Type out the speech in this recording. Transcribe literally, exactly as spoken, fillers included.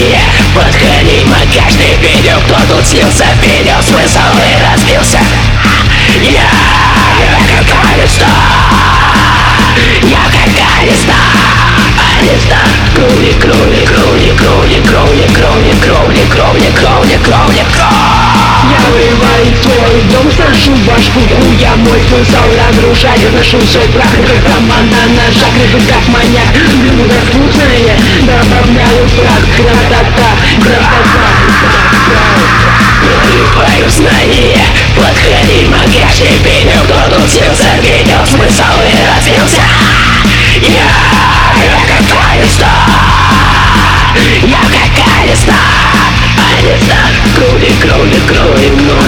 знание. Подхалима каждый пенек, кто тут слился, перел смысл и разбился. Я, я как Ариста, я как Ариста, Ариста. Кроули, кроули, кроули, кроули, кроули, кроули, кроули, кроули, кроули, кроули, кроули. Я вырываю твой дом, сношу башку хуя. Мой смысл разрушать, ношу все прах, как команда на шаг. Рыбы как маньяк, блюдо вкусное, добавляю прах. Красота, красота. Прорываю знание, подхалима каждый пенек, кто тут слился, видел смысл и развился. Я, я как Ариста, я как Ариста, Ариста. Кроули, кроули, кроули,